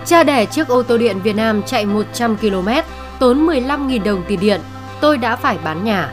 Cha đẻ chiếc ô tô điện Việt Nam chạy 100 km, tốn 15.000 đồng tiền điện. Tôi đã phải bán nhà.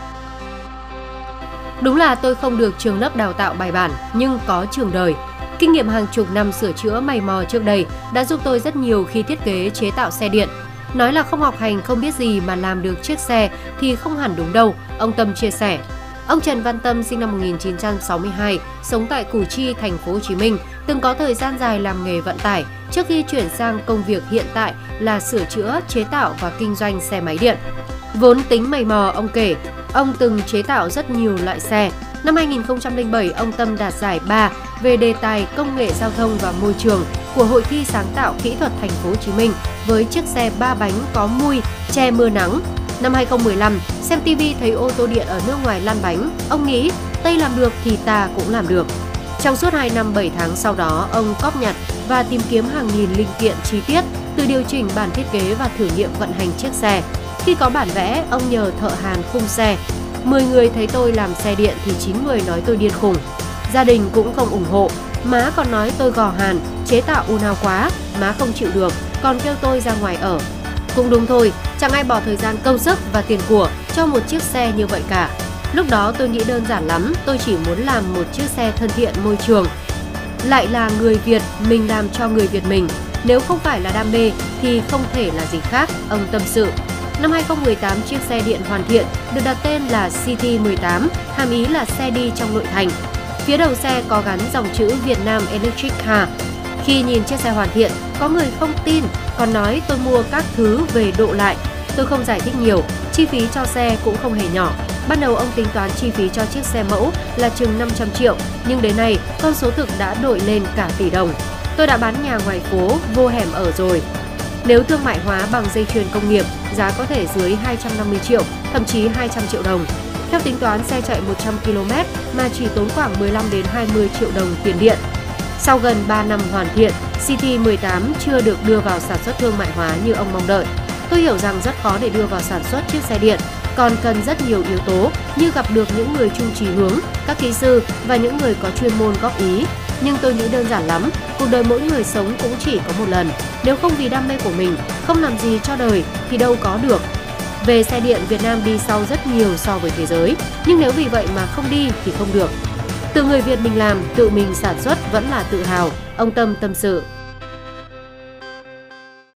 Đúng là tôi không được trường lớp đào tạo bài bản, nhưng có trường đời. Kinh nghiệm hàng chục năm sửa chữa mày mò trước đây đã giúp tôi rất nhiều khi thiết kế chế tạo xe điện. Nói là không học hành không biết gì mà làm được chiếc xe thì không hẳn đúng đâu, ông Tâm chia sẻ. Ông Trần Văn Tâm sinh năm 1962, sống tại Củ Chi, thành phố Hồ Chí Minh, từng có thời gian dài làm nghề vận tải trước khi chuyển sang công việc hiện tại là sửa chữa, chế tạo và kinh doanh xe máy điện. Vốn tính mày mò, ông kể, ông từng chế tạo rất nhiều loại xe. Năm 2007, ông Tâm đạt giải 3 về đề tài công nghệ giao thông và môi trường của Hội thi sáng tạo kỹ thuật thành phố Hồ Chí Minh với chiếc xe 3 bánh có mui che mưa nắng. Năm 2015, xem TV thấy ô tô điện ở nước ngoài lăn bánh, ông nghĩ Tây làm được thì ta cũng làm được. Trong suốt 2 năm 7 tháng sau đó, ông cóp nhặt và tìm kiếm hàng nghìn linh kiện chi tiết, từ điều chỉnh bản thiết kế và thử nghiệm vận hành chiếc xe. Khi có bản vẽ, ông nhờ thợ hàn khung xe. 10 người thấy tôi làm xe điện thì 9 người nói tôi điên khùng. Gia đình cũng không ủng hộ, má còn nói tôi gò hàn, chế tạo u nào quá, má không chịu được, còn kêu tôi ra ngoài ở. Cũng đúng thôi, chẳng ai bỏ thời gian công sức và tiền của cho một chiếc xe như vậy cả. Lúc đó tôi nghĩ đơn giản lắm, tôi chỉ muốn làm một chiếc xe thân thiện môi trường. Lại là người Việt, mình làm cho người Việt mình. Nếu không phải là đam mê thì không thể là gì khác, ông tâm sự. Năm 2018, chiếc xe điện hoàn thiện được đặt tên là CT18, hàm ý là xe đi trong nội thành. Phía đầu xe có gắn dòng chữ Việt Nam Electric Car. Khi nhìn chiếc xe hoàn thiện, có người không tin, còn nói tôi mua các thứ về độ lại. Tôi không giải thích nhiều, chi phí cho xe cũng không hề nhỏ. Ban đầu ông tính toán chi phí cho chiếc xe mẫu là chừng 500 triệu, nhưng đến nay con số thực đã đội lên cả tỷ đồng. Tôi đã bán nhà ngoài phố, vô hẻm ở rồi. Nếu thương mại hóa bằng dây chuyền công nghiệp, giá có thể dưới 250 triệu, thậm chí 200 triệu đồng. Theo tính toán, xe chạy 100 km mà chỉ tốn khoảng 15 đến 20 triệu đồng tiền điện. Sau gần 3 năm hoàn thiện, CT18 chưa được đưa vào sản xuất thương mại hóa như ông mong đợi. Tôi hiểu rằng rất khó để đưa vào sản xuất chiếc xe điện, còn cần rất nhiều yếu tố như gặp được những người chung chí hướng, các kỹ sư và những người có chuyên môn góp ý. Nhưng tôi nghĩ đơn giản lắm, cuộc đời mỗi người sống cũng chỉ có một lần. Nếu không vì đam mê của mình, không làm gì cho đời thì đâu có được. Về xe điện, Việt Nam đi sau rất nhiều so với thế giới, nhưng nếu vì vậy mà không đi thì không được. Tự người Việt mình làm, tự mình sản xuất vẫn là tự hào, ông Tâm tâm sự.